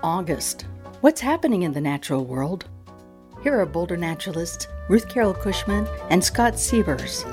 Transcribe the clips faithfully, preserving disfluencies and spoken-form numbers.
August. What's happening in the natural world? Here are Boulder naturalists Ruth Carol Cushman and Scott Sievers.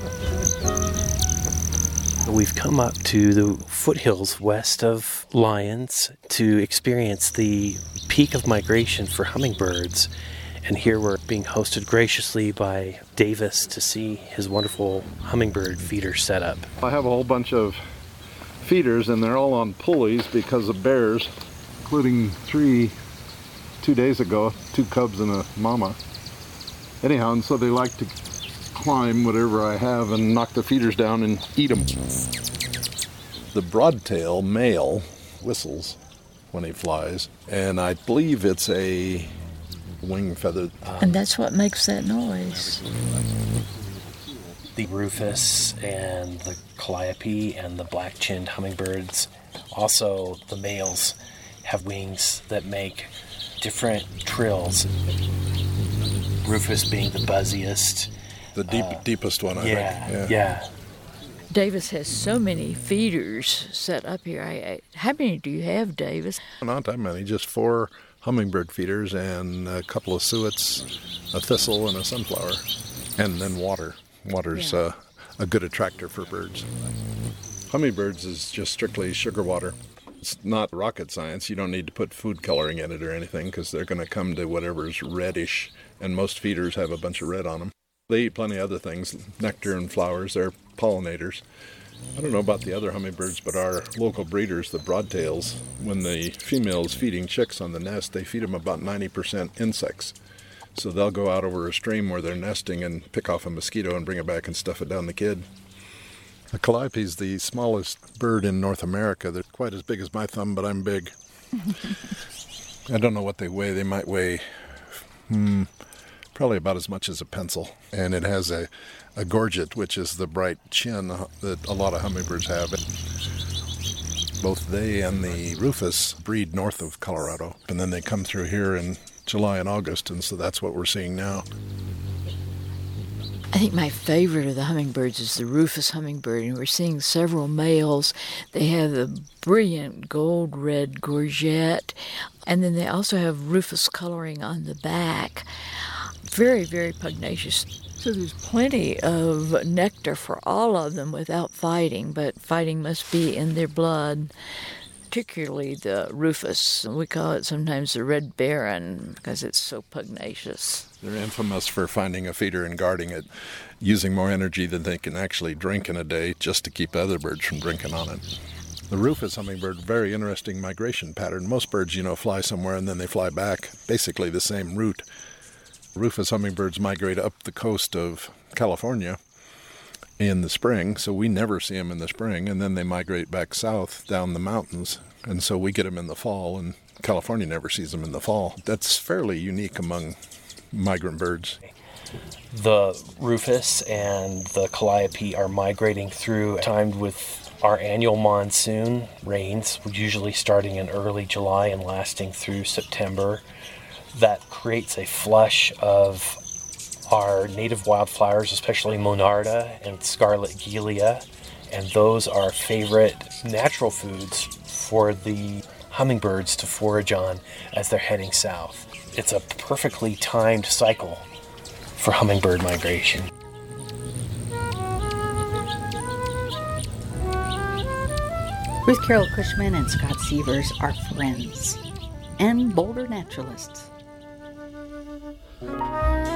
We've come up to the foothills west of Lyons to experience the peak of migration for hummingbirds. And here we're being hosted graciously by Davis to see his wonderful hummingbird feeder setup. I have a whole bunch of feeders, and they're all on pulleys because of bears, including three two days ago, two cubs and a mama. Anyhow, and so they like to climb whatever I have and knock the feeders down and eat them. The broadtail male whistles when he flies, and I believe it's a wing feather. And that's what makes that noise. The rufous and the calliope and the black-chinned hummingbirds, also the males, have wings that make different trills. Rufous being the buzziest. The deep, uh, deepest one, I yeah, think. Yeah, yeah. Davis has so many feeders set up here. I, I, how many do you have, Davis? Not that many, just four hummingbird feeders and a couple of suets, a thistle, and a sunflower. And then water. Water's yeah. uh, a good attractor for birds. Hummingbirds is just strictly sugar water. It's not rocket science. You don't need to put food coloring in it or anything because they're going to come to whatever's reddish, and most feeders have a bunch of red on them. They eat plenty of other things, nectar and flowers. They're pollinators. I don't know about the other hummingbirds, but our local breeders, the broadtails, when the female is feeding chicks on the nest, they feed them about ninety percent insects. So they'll go out over a stream where they're nesting and pick off a mosquito and bring it back and stuff it down the kid. The calliope is the smallest bird in North America. They're quite as big as my thumb, but I'm big. I don't know what they weigh. They might weigh hmm, probably about as much as a pencil. And it has a, a gorget, which is the bright chin that a lot of hummingbirds have. Both they and the rufous breed north of Colorado, and then they come through here in July and August, and so that's what we're seeing now. I think my favorite of the hummingbirds is the rufous hummingbird, and we're seeing several males. They have the brilliant gold red gorget, and then they also have rufous coloring on the back. Very, very pugnacious. So there's plenty of nectar for all of them without fighting, but fighting must be in their blood. Particularly the rufous. We call it sometimes the red baron because it's so pugnacious. They're infamous for finding a feeder and guarding it, using more energy than they can actually drink in a day just to keep other birds from drinking on it. The rufous hummingbird, very interesting migration pattern. Most birds, you know, fly somewhere and then they fly back, basically the same route. Rufous hummingbirds migrate up the coast of California in the spring, so we never see them in the spring, and then they migrate back south down the mountains, and so we get them in the fall, and California never sees them in the fall. That's fairly unique among migrant birds. The rufous and the calliope are migrating through, timed with our annual monsoon rains, usually starting in early July and lasting through September. That creates a flush of our native wildflowers, especially monarda and scarlet gilia, and those are favorite natural foods for the hummingbirds to forage on as they're heading south. It's a perfectly timed cycle for hummingbird migration. Ruth Carol Cushman and Scott Sievers are friends and Boulder naturalists.